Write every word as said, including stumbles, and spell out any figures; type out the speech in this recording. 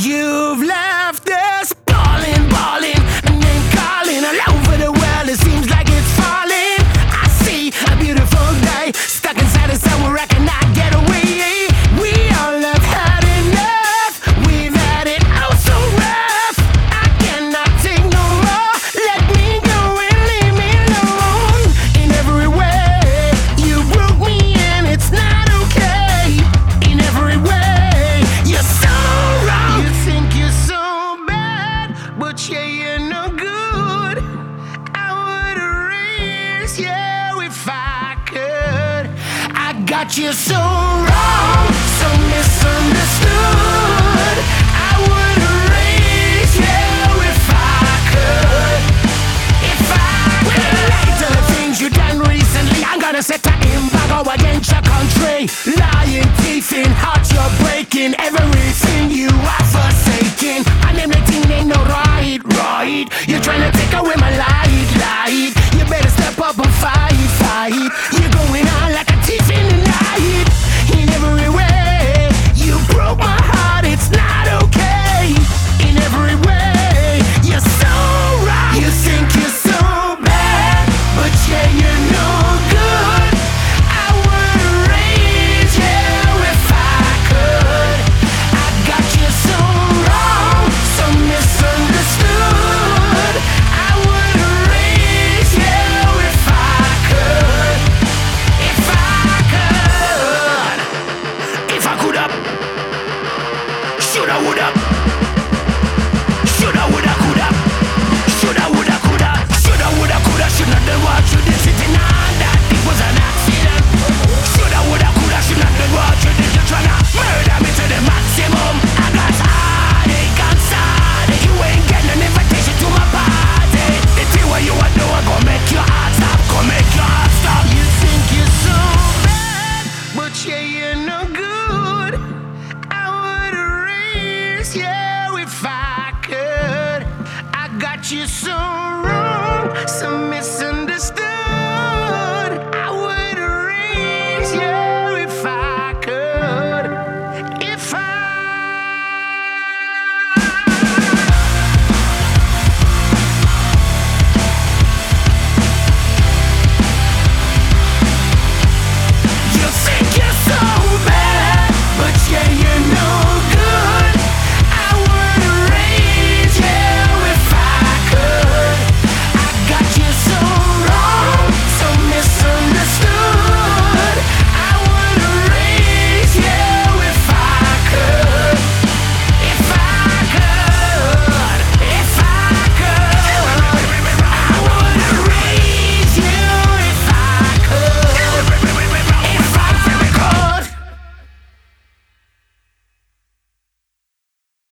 You've left us balling, balling, and then calling all over the world. It seems like it's falling. I see a beautiful day stuck inside us, and we're I cannot get away. We all have had enough. We've had it oh so rough. I cannot take no more. Let me go and leave me alone. In every way, you broke me, and it's not okay. In every way, you're so wrong. You think you're so bad, but yeah, you're no good. I would erase you if I could. I got you so wrong, so misunderstood. I would erase you if I could. If I could. Later, the things you done recently, I'm gonna set an embargo against your country. Lying teeth in hearts you're breaking. Everything you are forsaken. And everything ain't no right, right. You're trying to take away my light, light. You better step up and fight, fight. You're going on like a thief in the night. In every way, you broke my heart, it's not okay. In every way, you're so right. You think you're so bad, but yeah, you're no good. I would erase you if I could. I got you so wrong, so misunderstood. I would erase you if I could. If I could. If I could up. Shoulda, woulda. Shoulda, woulda, coulda. Shoulda, woulda, coulda. Shoulda, woulda, coulda. Shoulda done what you did. Sitting on that, it was an accident. Shoulda, woulda, coulda. Shoulda done what you did. You're tryna murder me to the maximum. I got heartache inside. You ain't getting an invitation to my party. The thing what you want do, I gon' make your heart stop. Gon' make your heart stop. You think you're so bad, but yeah, you're no good. I would erase you if I could. I got you so